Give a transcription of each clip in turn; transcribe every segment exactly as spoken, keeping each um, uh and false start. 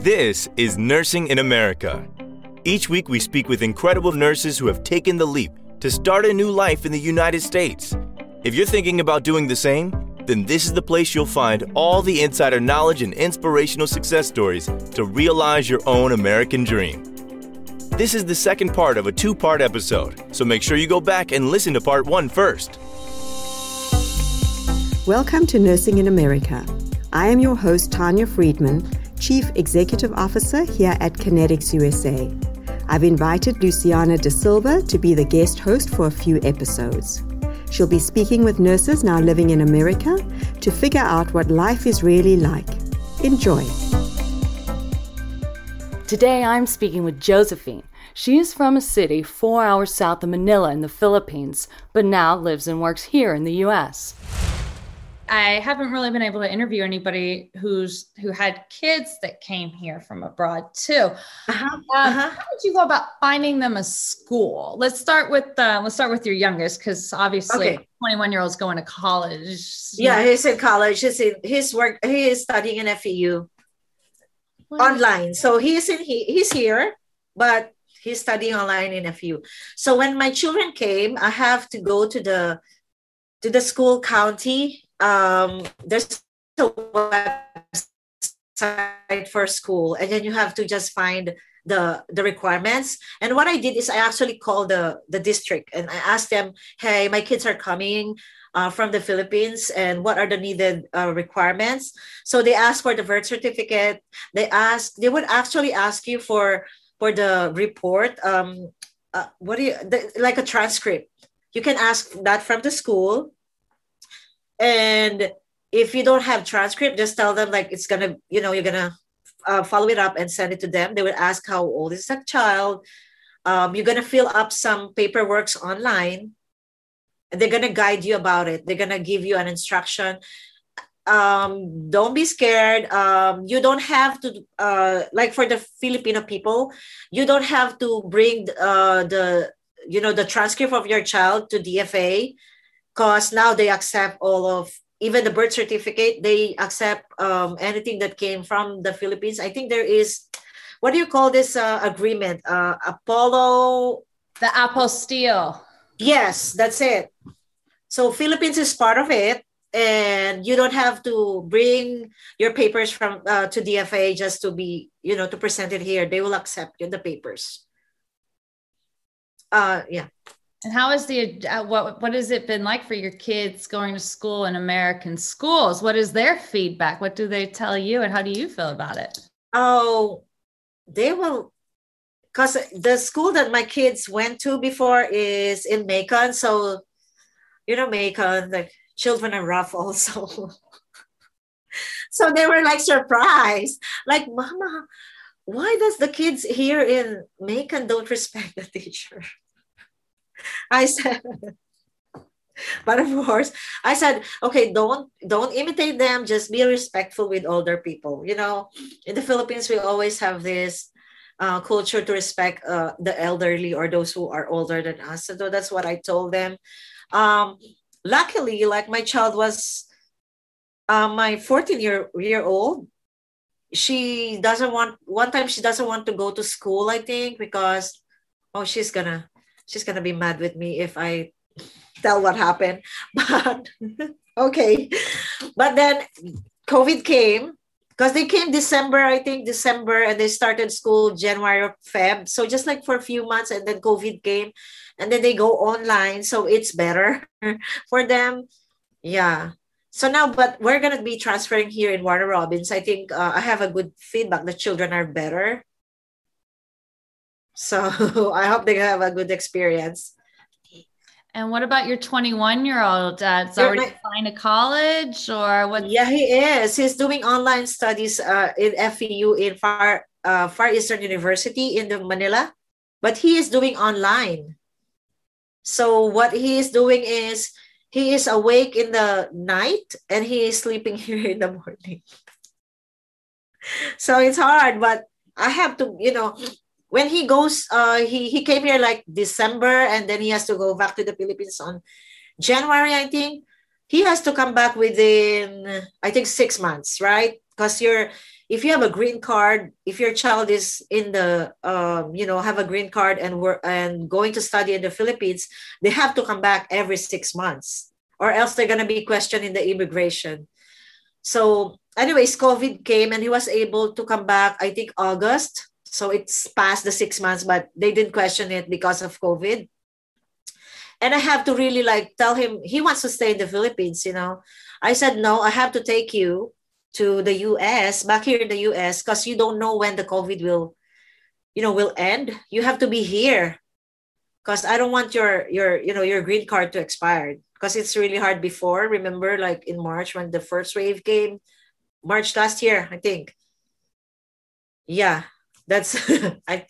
This is Nursing in America. Each week we speak with incredible nurses who have taken the leap to start a new life in the United States. If you're thinking about doing the same, then this is the place you'll find all the insider knowledge and inspirational success stories to realize your own American dream. This is the second part of a two-part episode, so make sure you go back and listen to part one first. Welcome to Nursing in America. I am your host, Tanya Friedman, Chief Executive Officer here at Kinetics U S A. I've invited Luciana De Silva to be the guest host for a few episodes. She'll be speaking with nurses now living in America to figure out what life is really like. Enjoy. Today I'm speaking with Josephine. She is from a city four hours south of Manila in the Philippines, but now lives and works here in the U S. I haven't really been able to interview anybody who's who had kids that came here from abroad too. Uh-huh. Um, uh-huh. How did you go about finding them a school? Let's start with uh, let's start with your youngest, because obviously okay. twenty-one year old's going to college. Yeah, he's in college. He's in his work. He is studying in F E U what? Online. So he's in he, he's here, but he's studying online in F E U. So when my children came, I have to go to the to the school county. Um, there's a website for school, and then you have to just find the the requirements. And what I did is I actually called the the district and I asked them, hey, my kids are coming uh, from the Philippines, and what are the needed uh, requirements? So they asked for the birth certificate. They asked, they would actually ask you for for the report. Um, uh, what do you the, like a transcript? You can ask that from the school. And if you don't have transcript, just tell them like it's gonna, you know, you're gonna uh, follow it up and send it to them. They would ask how old is that child. Um, you're gonna fill up some paperwork online, and they're gonna guide you about it. They're gonna give you an instruction. Um, don't be scared. Um, you don't have to, uh, like for the Filipino people, you don't have to bring uh, the, you know, the transcript of your child to D F A. Because now they accept all of, even the birth certificate, they accept um, anything that came from the Philippines. I think there is, what do you call this uh, agreement? Uh, Apollo? The apostille. Yes, that's it. So Philippines is part of it. And you don't have to bring your papers from uh, to D F A just to be, you know, to present it here. They will accept the papers. Uh, yeah. And how is the, uh, what, what has it been like for your kids going to school in American schools? What is their feedback? What do they tell you? And how do you feel about it? Oh, they will, because the school that my kids went to before is in Macon. So, you know, Macon, the children are rough also. So they were like surprised. Like, Mama, why does the kids here in Macon don't respect the teacher? I said, but of course, I said, okay, don't don't imitate them. Just be respectful with older people. You know, in the Philippines, we always have this uh, culture to respect uh, the elderly or those who are older than us. So that's what I told them. Um, luckily, like my child was uh, my fourteen year year old. She doesn't want. One time, she doesn't want to go to school. I think because oh, she's gonna. She's going to be mad with me if I tell what happened. But okay. But then COVID came because they came December, I think December, and they started school January or Feb. So just like for a few months, and then COVID came and then they go online. So it's better for them. Yeah. So now, but we're going to be transferring here in Warner Robins. I think uh, I have a good feedback. The children are better. So I hope they have a good experience. And what about your twenty-one year old? Uh, is already applying to college or what? Yeah, he is. He's doing online studies uh, in F E U in Far uh, Far Eastern University in the Manila, but he is doing online. So what he is doing is he is awake in the night and he is sleeping here in the morning. So it's hard, but I have to, you know. When he goes, uh, he, he came here like December, and then he has to go back to the Philippines on January, I think. He has to come back within, I think, six months, right? because you're, if you have a green card, if your child is in the, um, you know, have a green card and work and going to study in the Philippines, they have to come back every six months or else they're going to be questioned in the immigration. So anyways, COVID came and he was able to come back, I think August. So it's past the six months, but they didn't question it because of COVID. And I have to really like tell him, he wants to stay in the Philippines, you know. I said, no, I have to take you to the U S, back here in the U S, because you don't know when the COVID will, you know, will end. You have to be here because I don't want your, your, you know, your green card to expire because it's really hard before. Remember, like in March when the first wave came, March last year, I think. Yeah, that's, I,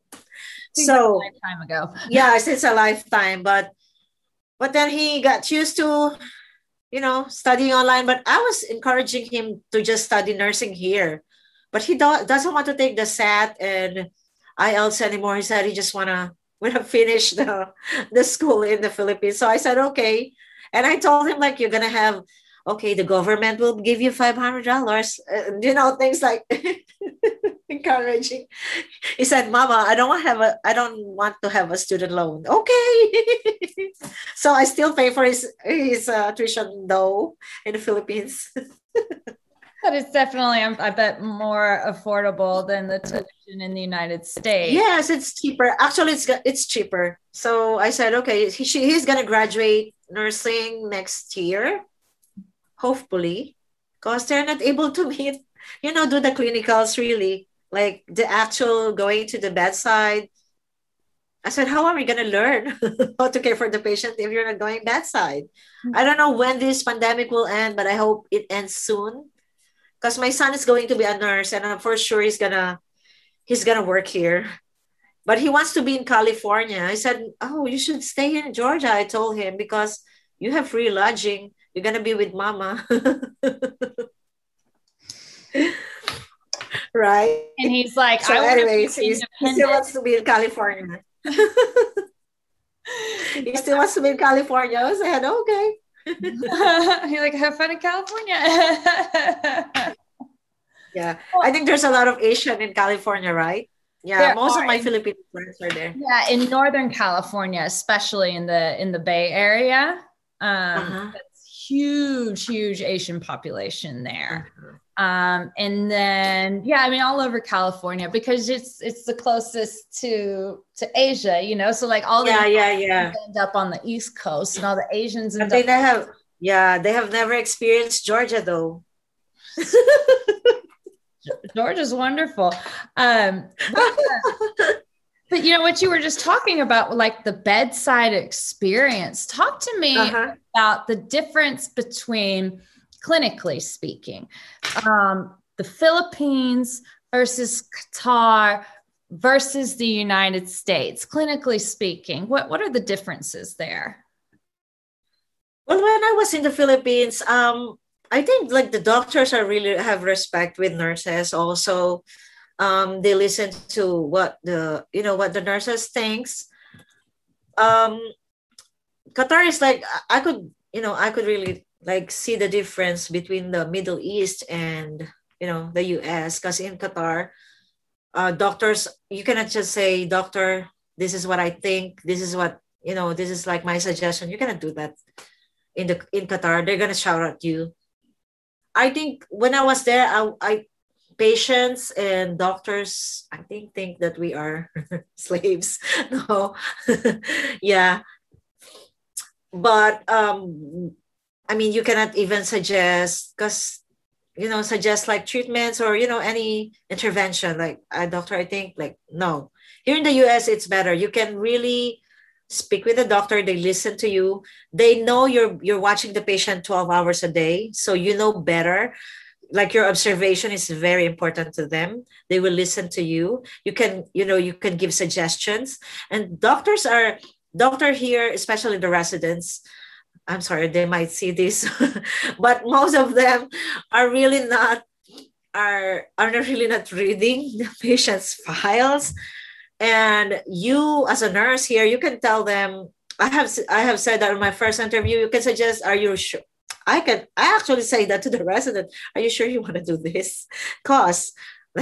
so a lifetime ago. Yeah, since a lifetime, but, but then he got used to, you know, studying online, but I was encouraging him to just study nursing here. But he do- doesn't want to take the S A T and I E L T S anymore. He said he just want to wanna finish the, the school in the Philippines. So I said, okay. And I told him, like, you're going to have, okay, the government will give you five hundred dollars. Uh, you know, things like encouraging. He said, Mama, I don't want to have a, I don't want to have a student loan. Okay. So I still pay for his, his uh, tuition though in the Philippines. But it's definitely, I bet, more affordable than the tuition in the United States. Yes, it's cheaper. Actually, it's it's cheaper. So I said, okay, he, she, he's going to graduate nursing next year, hopefully, because they're not able to meet, you know, do the clinicals really, like the actual going to the bedside. I said, how are we going to learn how to care for the patient if you're not going bedside? Mm-hmm. I don't know when this pandemic will end, but I hope it ends soon. Because my son is going to be a nurse and I'm for sure he's gonna he's gonna work here. But he wants to be in California. I said, oh, you should stay in Georgia, I told him, because you have free lodging. You're gonna be with Mama. Right? And he's like, so I anyways, he's, he still wants to be in California. He still wants to be in California. I said, okay. You're like, have fun in California. Yeah, I think there's a lot of Asian in California, right? Yeah, there most of my in, Filipino friends are there. Yeah, in Northern California, especially in the in the Bay Area, um, uh-huh. That's huge, huge Asian population there. Uh-huh. Um, and then, yeah, I mean, all over California because it's it's the closest to to Asia, you know. So like all the yeah, yeah, yeah. end up on the East Coast, and all the Asians. End they up- have, yeah, they have never experienced Georgia though. Georgia's wonderful, um, but, but you know what you were just talking about, like the bedside experience. Talk to me uh-huh. about the difference between, clinically speaking, um, the Philippines versus Qatar versus the United States. Clinically speaking, what what are the differences there? Well, when I was in the Philippines, um, I think like the doctors are really have respect with nurses. Also, um, they listen to what the you know what the nurses thinks. Um, Qatar is like I could you know I could really like see the difference between the Middle East and you know the U S because in Qatar, uh, doctors you cannot just say, doctor, this is what I think. This is what you know. This is like my suggestion. You cannot do that. In the in Qatar, they're gonna shout at you. I think when I was there, I, I patients and doctors, I think think that we are slaves. No, yeah, but um, I mean, you cannot even suggest because you know suggest like treatments or you know any intervention. Like a doctor, I think like no. Here in the U S, it's better. You can really speak with the doctor. They listen to you. They know you're you're watching the patient twelve hours a day, so you know better. Like your observation is very important to them. They will listen to you. You can you know you can give suggestions. And doctors are doctor here, especially the residents. I'm sorry, they might see this, but most of them are really not are are not really not reading the patient's files. And you, as a nurse here, you can tell them. I have I have said that in my first interview. You can suggest, "Are you sure? I can, I actually say that to the resident. Are you sure you want to do this? Cause,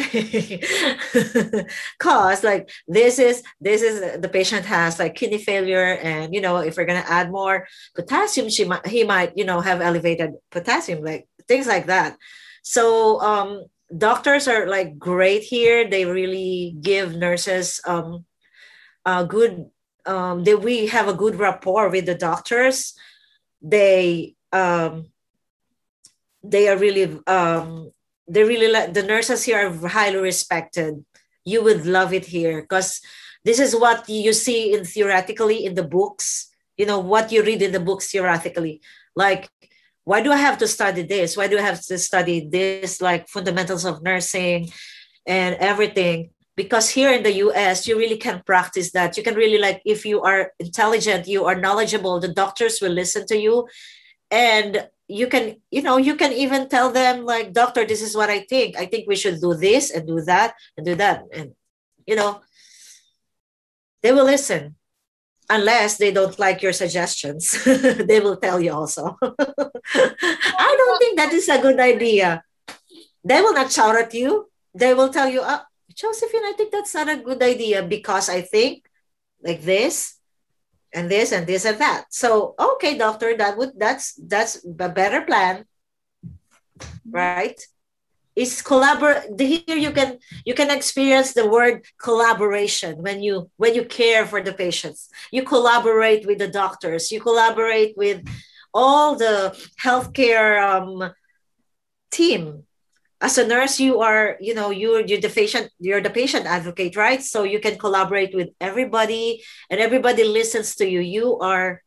cause like this is, this is the patient has like kidney failure. And, you know, if we're going to add more potassium, she might, he might, you know, have elevated potassium, like things like that. So, um, doctors are like great here. They really give nurses, um, a good, um, they, we have a good rapport with the doctors. They, um, they are really, um, they really like the nurses here are highly respected. You would love it here because this is what you see in theoretically in the books, you know, what you read in the books theoretically. Like, why do I have to study this? Why do I have to study this, like fundamentals of nursing and everything? Because here in the U S, you really can practice that. You can really, like, if you are intelligent, you are knowledgeable, the doctors will listen to you. And you can, you know, you can even tell them like, doctor, this is what I think. I think we should do this and do that and do that. And, you know, they will listen unless they don't like your suggestions. They will tell you also. I don't think that is a good idea. They will not shout at you. They will tell you, oh, Josephine, I think that's not a good idea because I think like this and this and this and that. So, okay, doctor, that would that's that's a better plan, right? It's collaborate. Here you can you can experience the word collaboration when you when you care for the patients. You collaborate with the doctors. You collaborate with all the healthcare um, team. As a nurse, you are, you know, you're, you're the patient, you're the patient advocate, right? So you can collaborate with everybody and everybody listens to you. You are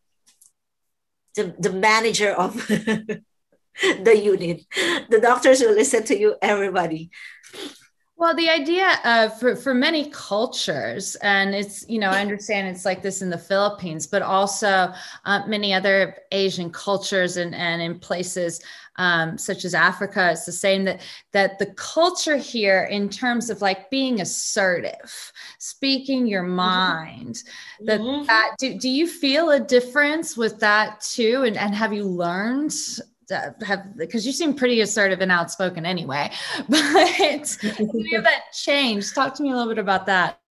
the, the manager of the unit. The doctors will listen to you, everybody. Well, the idea of for, for many cultures, and it's, you know, I understand it's like this in the Philippines, but also uh, many other Asian cultures and, and in places um, such as Africa, it's the same that, that the culture here in terms of like being assertive, speaking your mind, mm-hmm. that, mm-hmm. that do, do you feel a difference with that too? And, and have you learned have, because you seem pretty assertive and outspoken anyway, but you have that change. Talk to me a little bit about that.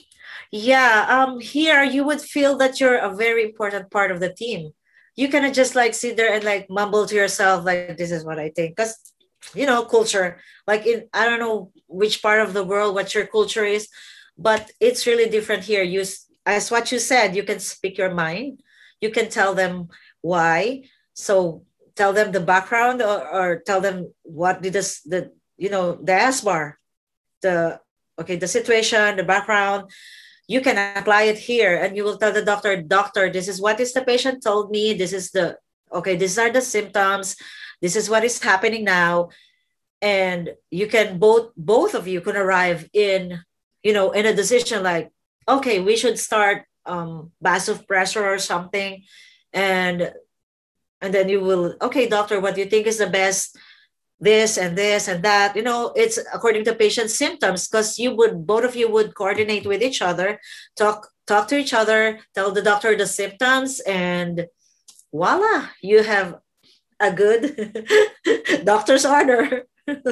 Yeah. Um, here you would feel that you're a very important part of the team. You cannot just like sit there and like mumble to yourself, like, this is what I think. Because, you know, culture, like in, I don't know which part of the world, what your culture is, but it's really different here. You, as what you said, you can speak your mind. You can tell them why. So tell them the background or, or tell them what did this, the, you know, the S bar, the, okay, the situation, the background, you can apply it here and you will tell the doctor, doctor, this is what is the patient told me. This is the, okay, these are the symptoms. This is what is happening now. And you can both, both of you can arrive in, you know, in a decision like, okay, we should start um, vasopressor or something. And And then you will, okay, doctor, what do you think is the best? This and this and that, you know, it's according to patient's symptoms, because you would, both of you would coordinate with each other, talk, talk to each other, tell the doctor the symptoms, and voila, you have a good doctor's order.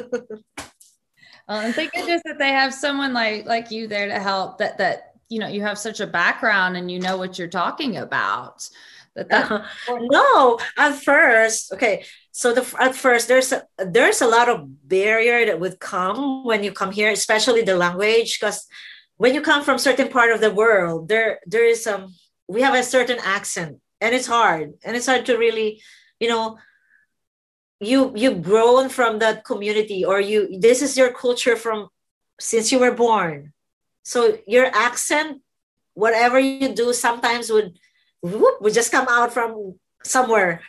Well, and thank goodness that they have someone like, like you there to help, that, that, you know, you have such a background and you know what you're talking about. That that- uh, no, at first, okay. So the at first there's a, there's a lot of barrier that would come when you come here, especially the language, because when you come from certain part of the world, there there is um we have a certain accent, and it's hard, and it's hard to really, you know, you you've grown from that community, or you this is your culture from since you were born, so your accent, whatever you do, sometimes would. Whoop, we just come out from somewhere.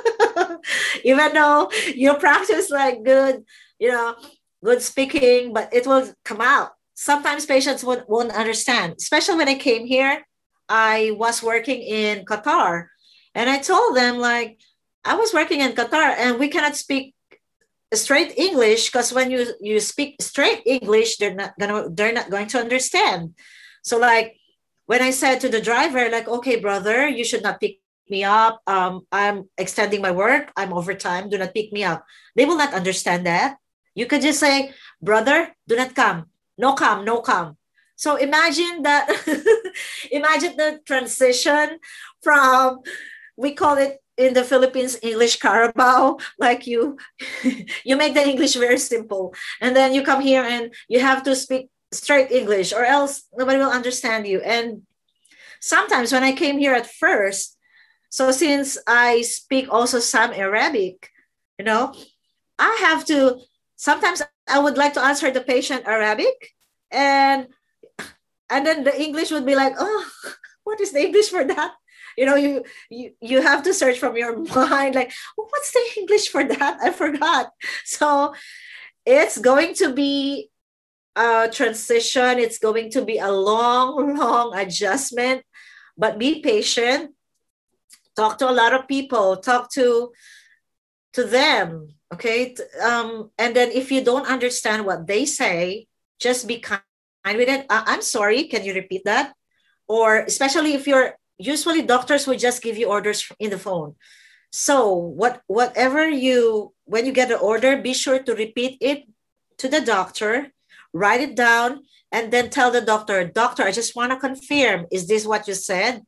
Even though you practice like good, you know, good speaking, but it will come out. Sometimes patients won't, won't understand, especially when I came here. I was working in Qatar and I told them like, I was working in Qatar and we cannot speak straight English because when you, you speak straight English, they're not gonna, they're not going to understand. So like, when I said to the driver, like, okay, brother, you should not pick me up. Um, I'm extending my work. I'm overtime. Do not pick me up. They will not understand that. You could just say, brother, do not come. No come, no come. So imagine that, imagine the transition from, we call it in the Philippines, English Carabao, like you, you make the English very simple. And then you come here and you have to speak straight English or else nobody will understand you. And sometimes when I came here at first, so since I speak also some Arabic, you know, I have to, sometimes I would like to answer the patient Arabic and and then the English would be like, oh, what is the English for that? You know, you you you have to search from your mind, like, oh, what's the English for that? I forgot. So it's going to be a transition. It's going to be a long, long adjustment, but be patient. Talk to a lot of people. Talk to to them. Okay. Um, and then if you don't understand what they say, just be kind with it. Uh, I'm sorry. Can you repeat that? Or especially if you're, usually doctors will just give you orders in the phone. So what, whatever you, when you get the order, be sure to repeat it to the doctor, write it down, and then tell the doctor, doctor, I just want to confirm, is this what you said?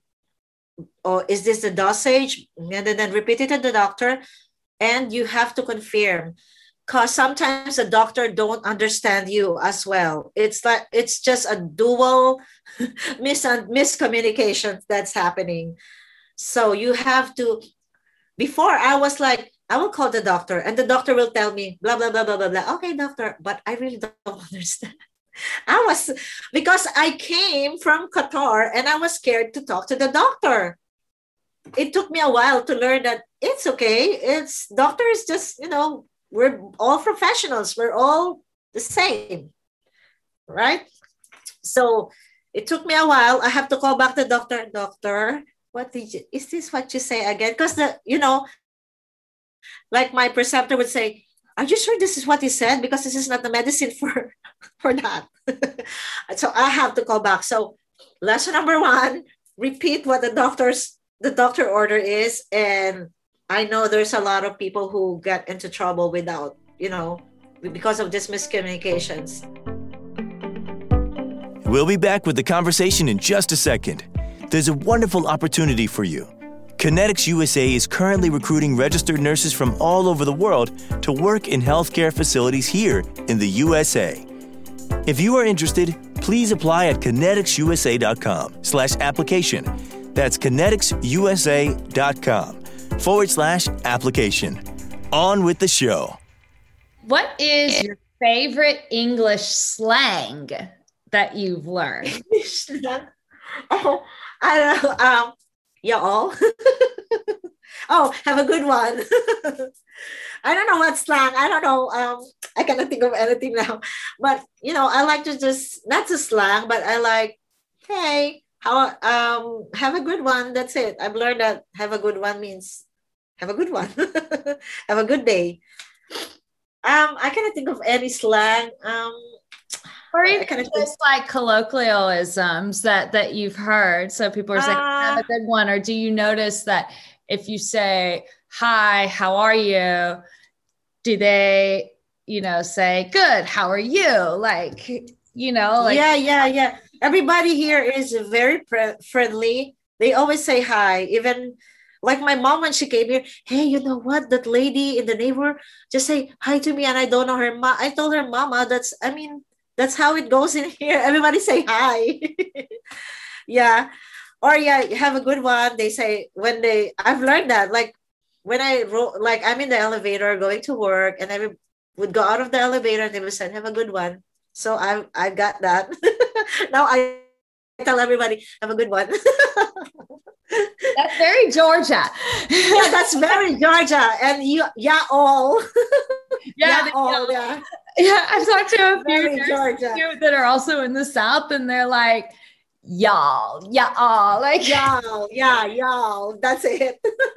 Or is this the dosage? And then, then repeat it to the doctor. And you have to confirm, because sometimes the doctor don't understand you as well. It's like, it's just a dual mis- miscommunication that's happening. So you have to, before I was like, I will call the doctor and the doctor will tell me blah, blah, blah, blah, blah, blah. Okay, doctor, but I really don't understand. I was, because I came from Qatar and I was scared to talk to the doctor. It took me a while to learn that it's okay. It's doctor is just, you know, we're all professionals. We're all the same, right? So it took me a while. I have to call back the doctor. Doctor, what did you, is this what you say again? Because the, you know, like my preceptor would say, are you sure this is what he said? Because this is not the medicine for, for that. So I have to call back. So lesson number one, repeat what the doctor's the doctor order is. And I know there's a lot of people who get into trouble without, you know, because of this miscommunications. We'll be back with the conversation in just a second. There's a wonderful opportunity for you. Kinetics U S A is currently recruiting registered nurses from all over the world to work in healthcare facilities here in the U S A. If you are interested, please apply at kineticsusa.com slash application. That's kineticsusa.com forward slash application. On with the show. What is your favorite English slang that you've learned? Oh, I don't know. Um, y'all. Oh, have a good one. I don't know what slang. I don't know. Um, I cannot think of anything now. But, you know, I like to just, not to slang, but I like, hey, how, um, have a good one. That's it. I've learned that have a good one means have a good one. Have a good day. Um, I cannot think of any slang. Um, Or even just think... like colloquialisms that, that you've heard. So people are saying, uh, have a good one. Or do you notice that if you say, hi, how are you? Do they, you know, say, good, how are you? Like, you know, like. Yeah, yeah, yeah. Everybody here is very pre- friendly. They always say hi. Even like my mom, when she came here, hey, you know what? That lady in the neighbor just say hi to me and I don't know her. Ma- I told her, Mama, that's, I mean, that's how it goes in here. Everybody say hi. Yeah. Or yeah, have a good one. They say when they, I've learned that, like when I wrote, like I'm in the elevator going to work and I would go out of the elevator and they would say, have a good one. So I I got that. Now I tell everybody, have a good one. That's very Georgia. Yeah, that's very Georgia. And you, yeah, all. Yeah, yeah, all, yeah. Yeah, I've talked to a few Georgia that are also in the South, and they're like, y'all, y'all, like y'all, yeah, y'all. That's it.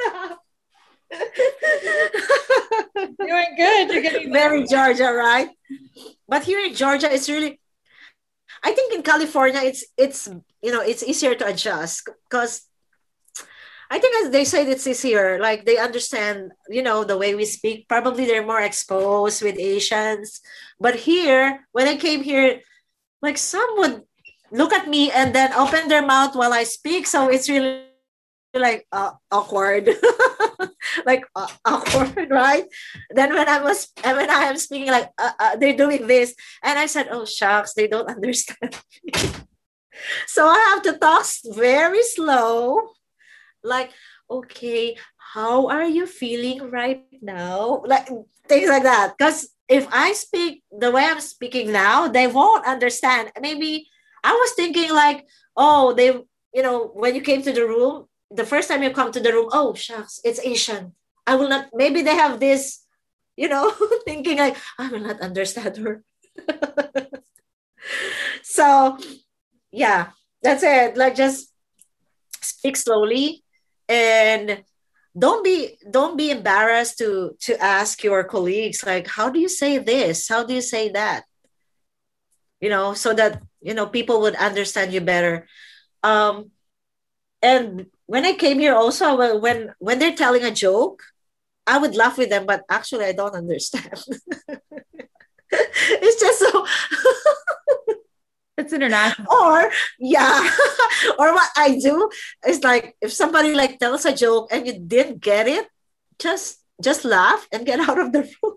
Doing good. You're getting very Georgia, right? But here in Georgia, it's really. I think in California, it's it's you know it's easier to adjust because I think as they say it's easier. Like they understand, you know, the way we speak. Probably they're more exposed with Asians. But here, when I came here, like some would look at me and then open their mouth while I speak. So it's really like uh, awkward, like uh, awkward, right? Then when I was, and when I am speaking, like uh, uh, they're doing this, and I said, "Oh shucks, they don't understand." So I have to talk very slow, like, "Okay, how are you feeling right now?" Like things like that. Because if I speak the way I'm speaking now, they won't understand. Maybe I was thinking like, "Oh, they, you know, when you came to the room." The first time you come to the room, oh shucks, it's Asian. I will not, maybe they have this, you know, thinking like, I will not understand her. So yeah, that's it. Like just speak slowly and don't be don't be embarrassed to to ask your colleagues like, how do you say this? How do you say that? You know, so that you know people would understand you better. Um and when I came here also, well, when when they're telling a joke, I would laugh with them, but actually I don't understand. It's just so it's international. Or yeah. Or what I do is like if somebody like tells a joke and you didn't get it, just just laugh and get out of the room.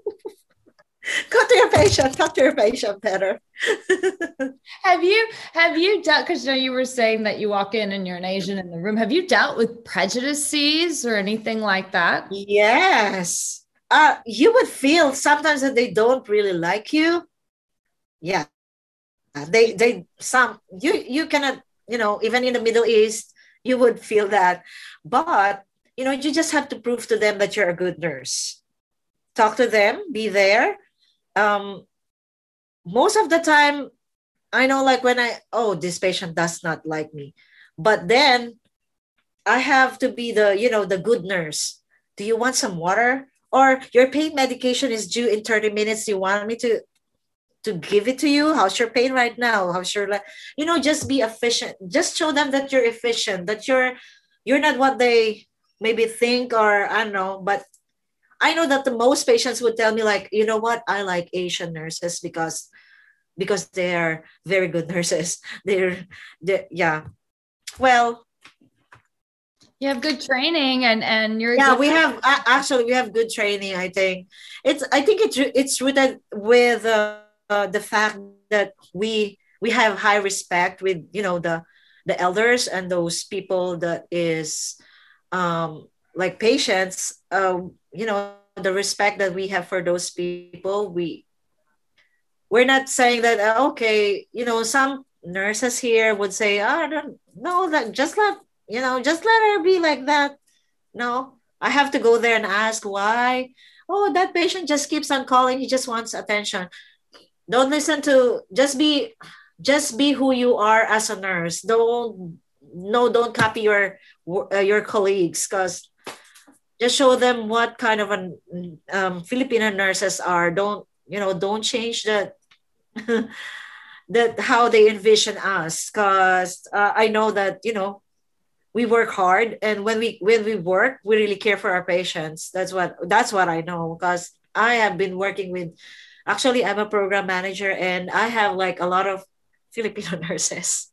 Go to your patient, talk to your patient better. Have you, have you dealt, because you know, you were saying that you walk in and you're an Asian in the room. Have you dealt with prejudices or anything like that? Yes. Uh, you would feel sometimes that they don't really like you. Yeah. They, they, some, you, you cannot, you know, even in the Middle East, you would feel that. But, you know, you just have to prove to them that you're a good nurse. Talk to them, be there. Um, most of the time, I know like when I, oh, this patient does not like me. But then I have to be the, you know, the good nurse. Do you want some water? Or your pain medication is due in thirty minutes. Do you want me to, to give it to you? How's your pain right now? How's your, you know, just be efficient. Just show them that you're efficient, that you're, you're not what they maybe think or I don't know, but I know that the most patients would tell me like, you know what, I like Asian nurses because because they're very good nurses. They're, they're yeah. Well, you have good training and and you're yeah. We have uh, actually we have good training. I think it's I think it's it's rooted with uh, uh, the fact that we we have high respect with you know the the elders and those people that is um like patients. Uh, you know the respect that we have for those people. We we're not saying that uh, okay. You know some nurses here would say, oh, I don't know that just let you know just let her be like that. No, I have to go there and ask why. Oh, that patient just keeps on calling. He just wants attention. Don't listen to, just be, just be who you are as a nurse. Don't, no, don't copy your, uh, your colleagues because just show them what kind of an um, Filipino nurses are. Don't, you know, don't change that, that how they envision us. Because uh, I know that, you know, we work hard, and when we when we work, we really care for our patients. That's what that's what I know because I have been working with. Actually, I'm a program manager, and I have like a lot of Filipino nurses.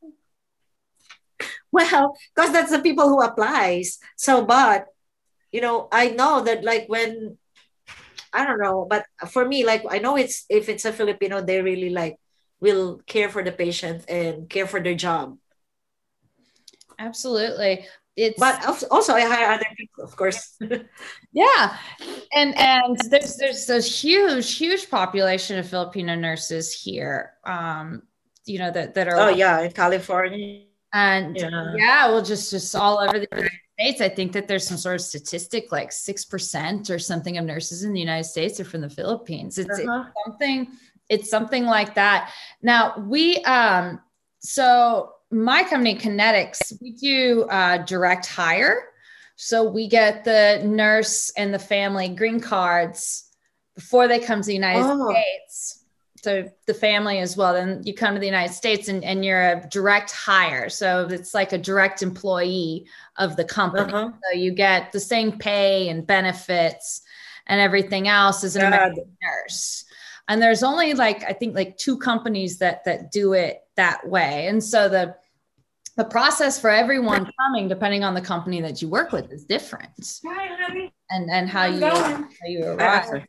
Well, because that's the people who applies. So, but you know, I know that like when I don't know, but for me, like I know it's if it's a Filipino, they really like will care for the patient and care for their job. Absolutely. It's but also I hire other people, of course. Yeah. And and there's there's a huge, huge population of Filipino nurses here. Um, you know, that, that are oh yeah, in California. And yeah. yeah, well, just just all over the United States. I think that there's some sort of statistic like six percent or something of nurses in the United States are from the Philippines. It's, uh-huh. it's something, it's something like that. Now we um so my company, Kinetics, we do uh, direct hire. So we get the nurse and the family green cards before they come to the United oh. States. so the family as well, then you come to the United States and, and you're a direct hire. So it's like a direct employee of the company. Uh-huh. So you get the same pay and benefits and everything else as an God. American nurse. And there's only like, I think like two companies that, that do it that way. And so the, the process for everyone coming, depending on the company that you work with, is different. Hi, honey. And, and how you, how you arrive.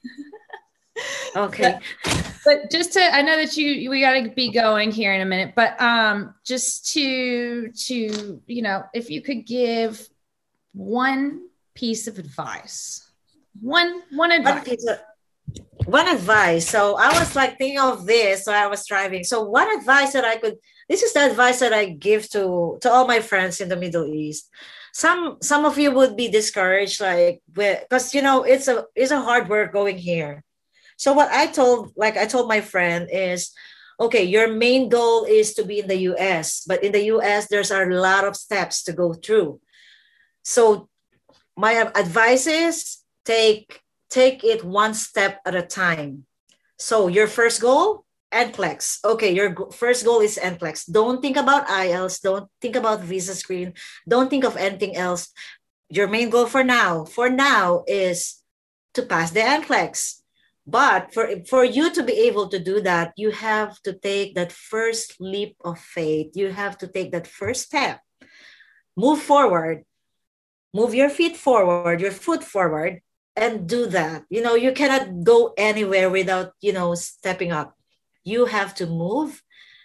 Okay. But, but just to, I know that you, we got to be going here in a minute, but um, just to, to, you know, if you could give one piece of advice, one, one advice. One piece of, one advice. So I was like thinking of this. So I was driving. So one advice that I could, this is the advice that I give to, to all my friends in the Middle East. Some, some of you would be discouraged, like, because, you know, it's a, it's a hard work going here. So what I told, like I told my friend is, okay, your main goal is to be in the U S, but in the U S, there's a lot of steps to go through. So my advice is take, take it one step at a time. So your first goal, N C L E X. Okay, your first goal is N C L E X. Don't think about I E L T S. Don't think about visa screen. Don't think of anything else. Your main goal for now, for now is to pass the N C L E X. But for, for you to be able to do that, you have to take that first leap of faith. You have to take that first step. Move forward. Move your feet forward, your foot forward, and do that. You know, you cannot go anywhere without, you know, stepping up. You have to move.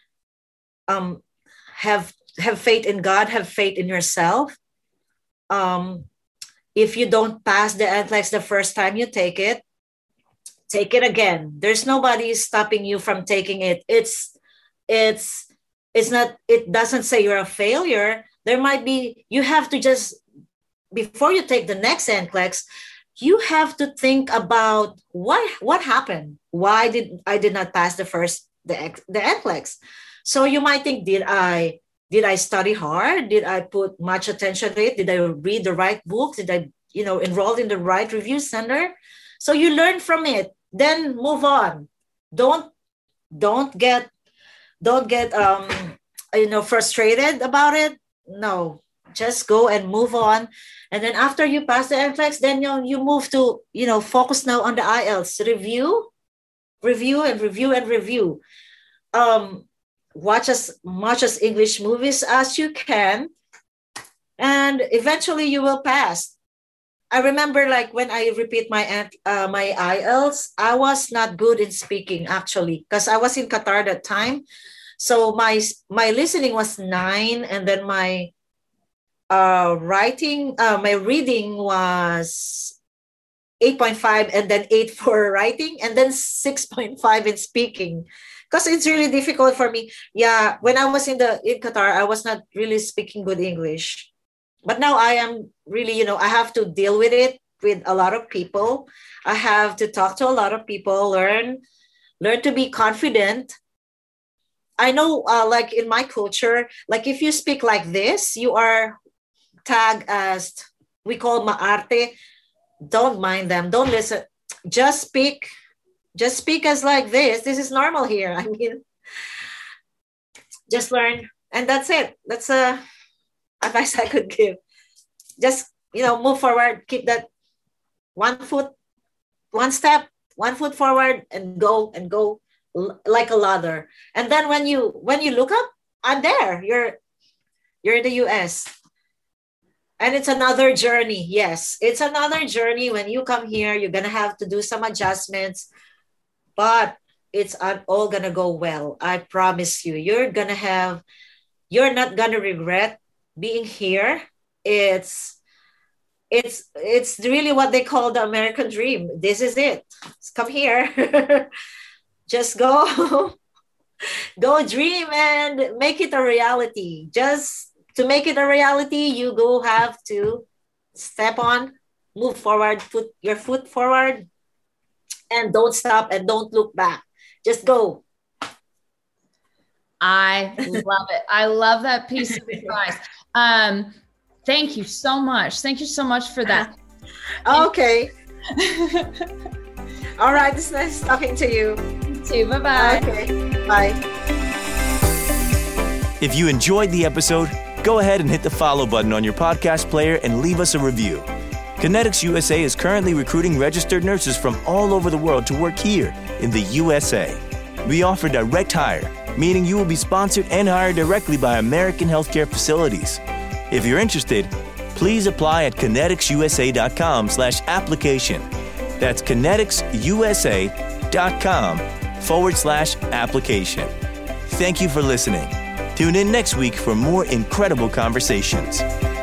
Um, have, have faith in God. Have faith in yourself. Um, if you don't pass the N C L E X the first time you take it, take it again. There's nobody stopping you from taking it. It's, it's, it's not, it doesn't say you're a failure. There might be, you have to just, before you take the next N C L E X, you have to think about what, what happened? Why did I did not pass the first, the, the N C L E X? So you might think, did I, did I study hard? Did I put much attention to it? Did I read the right books? Did I, you know, enroll in the right review center? So you learn from it. Then move on. Don't don't get don't get um you know frustrated about it. No, just go and move on. And then after you pass the N C L E X, then you you move to you know focus now on the I E L T S. Review, review, and review and review. Um, watch as much as English movies as you can, and eventually you will pass. I remember like when I repeat my uh, my I E L T S, I was not good in speaking actually because I was in Qatar that time. So my my listening was nine, and then my uh, writing, uh, my reading was eight point five, and then eight for writing, and then six point five in speaking. Because it's really difficult for me. Yeah, when I was in the in Qatar, I was not really speaking good English. But now I am really, you know, I have to deal with it with a lot of people. I have to talk to a lot of people, learn, learn to be confident. I know, uh, like in my culture, like if you speak like this, you are tagged as, we call maarte. Don't mind them. Don't listen. Just speak. Just speak as like this. This is normal here. I mean, just learn. And that's it. That's a... advice I could give. Just, you know, move forward, keep that one foot, one step, one foot forward and go and go l- like a ladder. And then when you, when you look up, I'm there. You're, you're in the U S. And it's another journey. Yes, it's another journey. When you come here, you're going to have to do some adjustments, but it's all going to go well. I promise you, you're going to have, you're not going to regret being here. It's it's it's really what they call the American dream. This is it. Come here. Just go go dream and make it a reality. Just to make it a reality, you go have to step on, move forward, put your foot forward, and don't stop and don't look back. Just go. I love it. I love that piece of advice. Um, thank you so much. Thank you so much for that. Okay. All right. It's nice talking to you. too. Bye-bye. Okay. Bye. If you enjoyed the episode, go ahead and hit the follow button on your podcast player and leave us a review. Kinetics U S A is currently recruiting registered nurses from all over the world to work here in the U S A. We offer direct hire, meaning you will be sponsored and hired directly by American healthcare facilities. If you're interested, please apply at kineticsusa.com slash application. That's kineticsusa.com forward slash application. Thank you for listening. Tune in next week for more incredible conversations.